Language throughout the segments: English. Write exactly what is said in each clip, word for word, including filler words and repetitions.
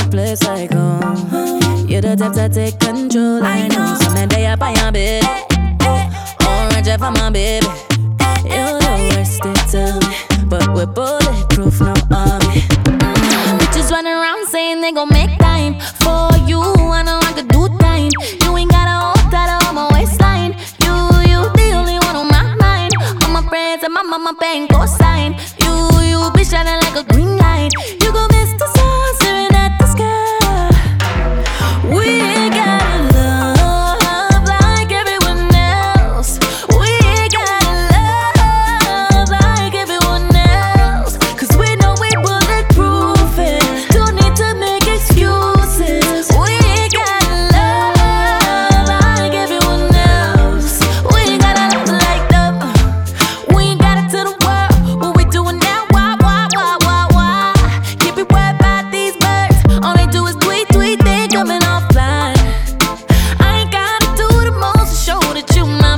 place like home. You're the type to take control, I know. So me day up on your bed, orange up on my baby. You're the worst, they tell me, but we're bulletproof, no army. Bitches running around saying they gon' make time for you. I know I could do time. You ain't got a hold that on my waistline. You, you, the only one on my mind. All my friends and my mama paying cosign. You, you be shining like a green light. You gon' miss the sun staring at the sky. We ain't gotta love like everyone else. We ain't gotta love like everyone else. Cause we know we bulletproof it. Don't need to make excuses. We ain't gotta love like everyone else. We ain't gotta love like them. We ain't got it to the world. What we doing now? Why, why, why, why, why? Keep it worried about these birds. All they do is tweet, tweet, they coming offline. I ain't gotta do the most to show that you my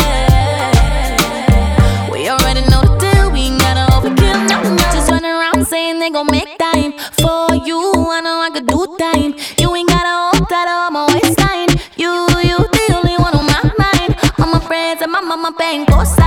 babe. We already know the deal. We ain't gotta overkill nothing. Just running around saying they gon' make time for you. I know I could do time. You ain't gotta hold that on my waistline. You, you, the only one on my mind. All my friends and my mama paying cosign.